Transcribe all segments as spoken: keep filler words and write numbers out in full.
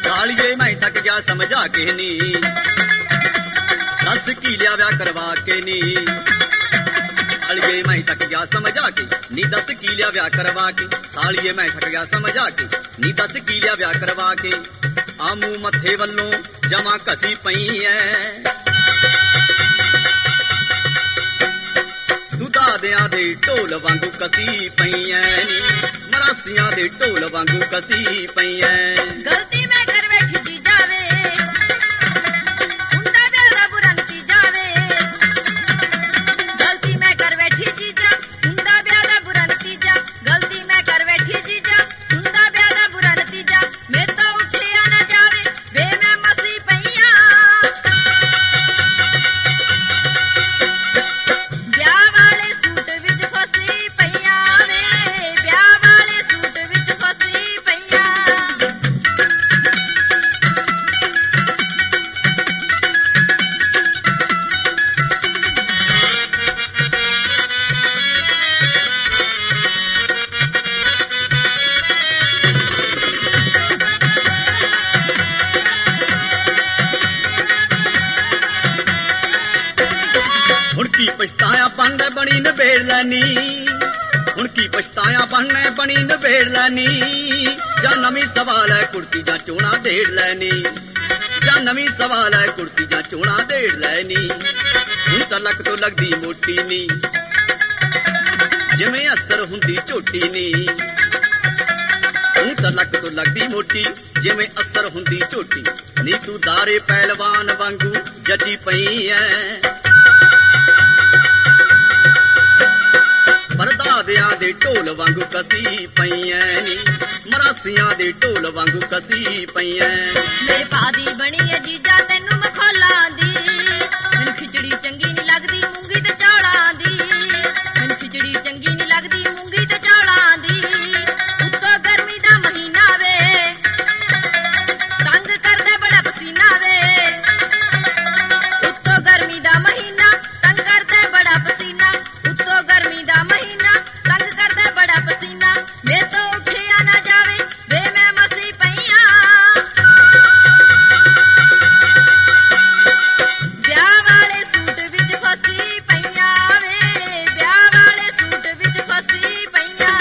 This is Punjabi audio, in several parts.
ਸਾਲੀਏ ਮੈਂ ਥੱਕ ਗਿਆ ਸਮਝਾ ਕੇ ਨੀ, ਦੱਸ ਕੀ ਲਿਆ ਵਿਆਹ ਕਰਵਾ ਕੇ ਨੀ। ਸਾਲੀਏ ਮੈਂ ਥੱਕ ਗਿਆ ਸਮਝਾ ਕੇ ਨੀ, ਦੱਸ ਕੀ ਲਿਆ ਵਿਆਹ ਕਰਵਾ ਕੇ। ਸਾਲੀਏ ਮੈਂ ਥੱਕ ਗਿਆ ਸਮਝਾ ਕੇ ਨੀ, ਦੱਸ ਕੀ ਲਿਆ ਵਿਆਹ ਕਰਵਾ ਕੇ। ਆਮੂ ਮੱਥੇ ਵੱਲੋਂ ਜਮਾ ਘਸੀ ਪਈ ਐ, ਤੂੰ ਦਾਦਿਆਂ ਦੇ ਢੋਲ ਵਾਂਗੂ ਕਸੀ ਪਈ ਐ ਨੀ, ਮਰਾਸੀਆਂ ਦੇ ਢੋਲ ਵਾਂਗੂ ਕਸੀ ਪਈ ਐ। ਗਲਤੀ ਮੈਂ ਕਰ ਬੈਠੀ ਜੀ ਜਾਵੇ, ਹੁੰਦਾ ਵਿਆਹ ਦਾ ਬੁਰਾ ਨਤੀਜਾ ਵੇ। ਗਲਤੀ ਮੈਂ ਕਰ ਬੈਠੀ ਜੀ ਜਾ, ਹੁੰਦਾ ਵਿਆਹ ਦਾ ਬੁਰਾ ਨਤੀਜਾ। ਗਲਤੀ ਮੈਂ ਕਰ ਬੈਠੀ ਜੀ ਜਾ, ਹੁੰਦਾ ਵਿਆਹ ਦਾ ਬੁਰਾ ਨਤੀਜਾ। ਮੇਰੇ ਤੋਂ ਉੱਠਿਆ ਨਾ ਜਾਵੇ ਵੇ ਮੈਂ ਮਸੀ ਪਈਆਂ, ਵਿਆਹ ਵਾਲੇ ਸੂਟ ਵਿੱਚ ਫਸੀ ਪਈਆਂ ਵੇ, ਵਿਆਹ ਵਾਲੇ ਸੂਟ ਵਿੱਚ ਫਸੀ ਪਈਆਂ। ਹੁਣ ਕੀ ਪਛਤਾਇਆ ਬਣਨੇ ਬਣੀ ਨਵੇੜ ਲੈਨੀ, ਹੁਣ ਕੀ ਪਛਤਾਇਆ ਬਣਨੇ ਬਣੀ ਨਵੇੜ ਲੈਨੀ। ਜਾਂ ਨਵੀਂ ਸਵਾਲ ਹੈ ਕੁੜਤੀ ਜਾਂ ਚੋਣਾ ਦੇੜ ਲੈਨੀ, ਜਾਂ ਨਵੀਂ ਸਵਾਲ ਹੈ ਕੁੜਤੀ ਜਾਂ ਚੋਣਾ ਦੇੜ ਲੈਨੀ। ਹੁਣ ਤਾਂ ਲੱਕ ਤੋਂ ਲੱਗਦੀ ਮੋਟੀ ਨੀ, ਜਿਵੇਂ ਅਸਰ ਹੁੰਦੀ ਝੋਟੀ ਨੀ। ਹੁਣ ਤਾਂ ਲੱਕ ਤੋਂ ਲੱਗਦੀ ਮੋਟੀ, ਜਿਵੇਂ ਅਸਰ ਹੁੰਦੀ ਝੋਟੀ ਨੀ। ਤੂੰ ਦਾਰੇ ਪਹਿਲਵਾਨ ਵਾਂਗੂ ਜੱਜੀ ਪਈ ਐ, ਪਰਦਾਦਿਆਂ ਦੇ ਢੋਲ ਵਾਂਗੂ ਕਸੀ ਪਈ ਐ ਨੀ, ਮਰਾਸੀਆਂ ਦੇ ਢੋਲ ਵਾਂਗੂ ਕਸੀ ਪਈ ਐ। ਮੇਰੇ ਭਾ ਦੀ ਬਣੀ ਐ ਜੀਜਾ ਤੈਨੂੰ ਮਖੌਲਾਂ ਦੀ, ਮੈਨੂੰ ਖਿਚੜੀ ਚੰਗੀ ਨੀ ਲੱਗਦੀ ਮੂੰਗੀ ਤੇ ਚੌਲਾਂ ਦੀ। ਮੈਨੂੰ ਖਿਚੜੀ ਚੰਗੀ ਨੀ ਲੱਗਦੀ ਮੂੰਗੀ ਤੇ ਚੌਲਾਂ ਦੀ। ਉੱਤੋਂ ਗਰਮੀ ਦਾ ਮਹੀਨਾ ਵੇ, ਤੰਗ ਕਰਦਾ ਬੜਾ ਪਸੀਨਾ ਵੇ। ਉੱਤੋਂ ਗਰਮੀ ਦਾ ਮਹੀਨਾ ਤੰਗ ਕਰਦਾ ਬੜਾ ਪਸੀਨਾ। ਉੱਤੋਂ ਗਰਮੀ ਦਾ ਮਹੀਨਾ ਤੰਗ ਕਰਦਾ ਬੜਾ ਪਸੀਨਾ। ਮੇਰੇ ਤੋਂ ਉੱਠਿਆ ਨਾ ਜਾਵੇ ਵੇ ਮੈਂ ਮਸੀ ਪਈਆਂ, ਵਿਆਹ ਵਾਲੇ ਸੂਟ ਵਿੱਚ ਫਸੀ ਪਈਆਂ ਵੇ, ਵਿਆਹ ਵਾਲੇ ਸੂਟ ਵਿੱਚ ਫਸੀ ਪਈਆਂ।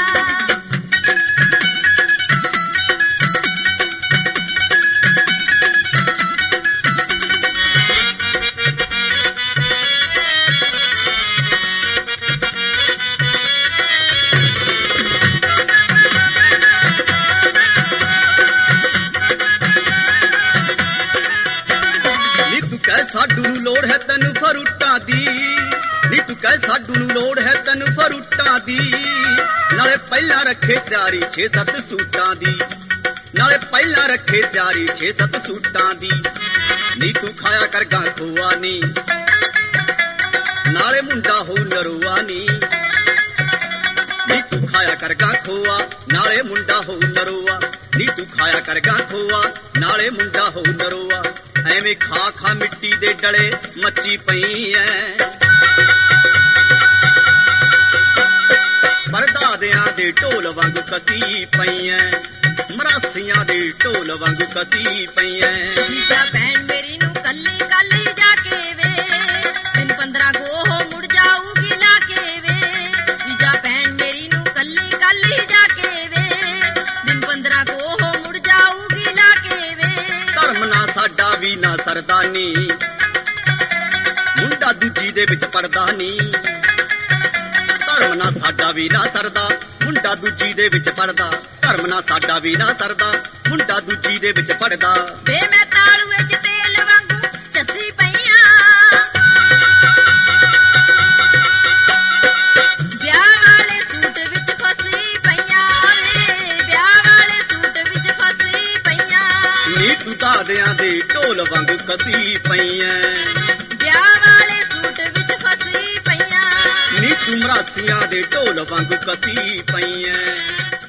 ਨੀ ਤੂੰ ਕਹਿ ਸਾਡੂ ਨੂੰ ਲੋੜ ਹੈ ਤੈਨੂੰ ਫਰੂਟਾਂ ਦੀ, ਨੀ ਤੂੰ ਕਹਿ ਸਾਡੂ ਨੂੰ ਲੋੜ ਹੈ ਤੈਨੂੰ ਫਰੂਟਾਂ ਦੀ। ਨਾਲੇ ਪਹਿਲਾਂ ਰੱਖੇ ਤਿਆਰੀ ਛੇ ਸੱਤ ਸੂਟਾਂ ਦੀ, ਨਾਲੇ ਪਹਿਲਾਂ ਰੱਖੇ ਤਿਆਰੀ ਛੇ ਸੱਤ ਸੂਟਾਂ ਦੀ। ਨੀ ਤੂੰ ਖਾਇਆ ਕਰ ਗਾਂ ਖੋਆ ਨੀ, ਨਾਲੇ ਮੁੰਡਾ ਹੋ ਨਰੂਆ ਨੀ। ਨੀ ਤੂੰ ਖਾਇਆ ਕਰ ਗਾਂ ਖੋਆ, ਨਾਲੇ ਮੁੰਡਾ ਹੋ ਨਰੂਆ। ਨੀ ਤੂੰ ਖਾਇਆ ਕਰ ਗਾਂ ਖੋਆ, ਨਾਲੇ ਮੁੰਡਾ ਹੋ ਨਰੂਆ। ਐਵੇਂ ਖਾ ਖਾ ਮਿੱਟੀ ਦੇ ਡਲੇ ਮੱਚੀ ਪਈ ਐ, ਪਰਦਾਦਿਆਂ ਦੇ ਢੋਲ ਵਾਂਗੂ ਕਸੀ ਪਈ ਐ, ਮਰਾਸੀਆਂ ਦੇ ਢੋਲ ਵਾਂਗੂ ਕਸੀ ਪਈ ਐ। ਜੀਜਾ ਭੈਣ ਮੇਰੀ ਨੂੰ ਕੱਲੀ ਕੱਲੀ ਜਾ ਕੇ ਵੇ, ਦਿਨ ਪੰਦਰਾਂ ਗੋਹ ਮੁੜ ਜਾਊਗੀ ਲਾ ਕੇ ਵੇ। ਜੀਜਾ ਭੈਣ ਮੇਰੀ ਨੂੰ ਕੱਲੀ ਕੱਲੀ ਜਾ ਕੇ ਵੇ, ਦਿਨ ਪੰਦਰਾਂ ਗੋਹ ਮੁੜ ਜਾਊਗੀ ਲਾ ਕੇ ਵੇ। ਧਰਮ ਨਾ ਸਾਡਾ ਵੀ ਨਾ ਸਰਦਾ ਨੀ, ਮੁੰਡਾ ਦੂਜੀ ਦੇ ਵਿੱਚ ਪੜਦਾ ਨੀ। ਧਰਮ ਨਾ ਸਾਡਾ ਵੀ ਨਾ ਸਰਦਾ, ਮੁੰਡਾ ਦੂਜੀ ਦੇ ਵਿੱਚ ਪੜਦਾ। ਧਰਮ ਨਾ ਸਾਡਾ ਵੀ ਨਾ ਸਰਦਾ, ਮੁੰਡਾ ਦੂਜੀ ਦੇ ਵਿੱਚ ਪੜਦਾ। ਵੇ ਮੈਂ ਤਾਲੂਏ ਚ ਤੇਲ ਵਾਂਗੂ ਚੱਸੀ ਪਈਆਂ, ਵਿਆਹ ਵਾਲੇ ਸੂਟ ਵਿੱਚ ਫਸੀ ਪਈਆਂ ਵੇ, ਵਿਆਹ ਵਾਲੇ ਸੂਟ ਵਿੱਚ ਫਸੀ ਪਈਆਂ। ਨੀ ਤੂੰ ਦਾਦਿਆਂ ਦੇ ਢੋਲ ਵਾਂਗੂ ਕਸੀ ਪਈ ਐ, ਵਿਆਹ ਵਾਲੇ ਸੂਟ ਵਿੱਚ ਫਸੀ ਪਈਆਂ। ਨੀ ਤੂੰ ਮਰਾਸੀਆਂ ਦੇ ਢੋਲ ਵਾਂਗੂ ਕਸੀ ਪਈ ਐ।